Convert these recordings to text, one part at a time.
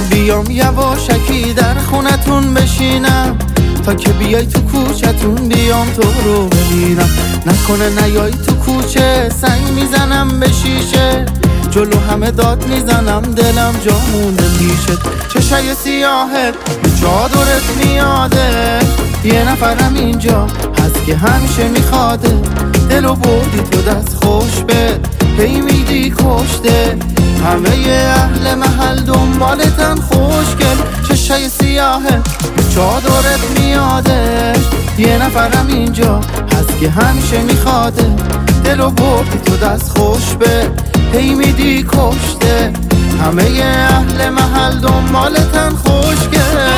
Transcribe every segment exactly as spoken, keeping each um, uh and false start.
بیام یواشکی در خونتون بشینم، تا که بیای تو کوچتون بیام تو رو ببینم. نکنه نیای تو کوچه سنگ میزنم به شیشه، جلو همه داد میزنم دلم جا مونده پیشت. چشای سیاهت به چادرت میاده، یه نفرم اینجا هست که همیشه میخواده. دلو بردی تو دست خوش به هی میدی کشته، همه اهل محل دنبالتن خوشگل. چشای سیاهت به چادرت میاده، یه نفرم اینجا هست که همیشه میخواده. دلو بردی تو دست خوش به هی میدی کشته، همه اهل محل دنبالتن خوشگل.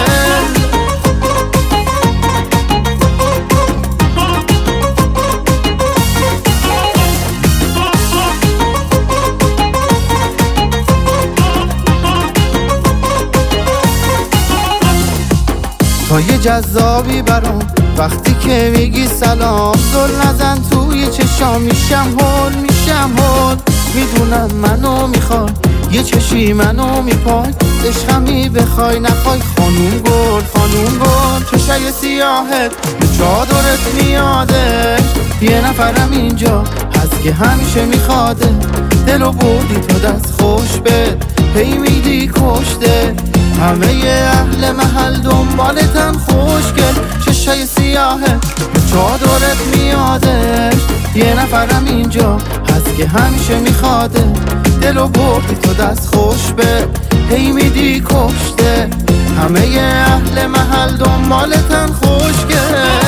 تا یه جذابی برام وقتی که میگی سلام، زل نزن توی چشام میشم هول میشم هول. میدونم منو میخوای، یه چشی منو میپای، عشقمی بخوای نخوای خانوم گل خانوم گل. چشای سیاهت به چادرت میاده، یه نفرم اینجا هست که همیشه میخواده. دلو بردی تو دست خوش به هی میدی کشته، همه اهل محل دنبالتن خوشگل. چشای سیاهت به چادرت میاده، یه نفرم اینجا هست که همیشه میخواده. دلو بردی تو دست خوش به هی میدی کشته، همه اهل محل دنبالتن خوشگل.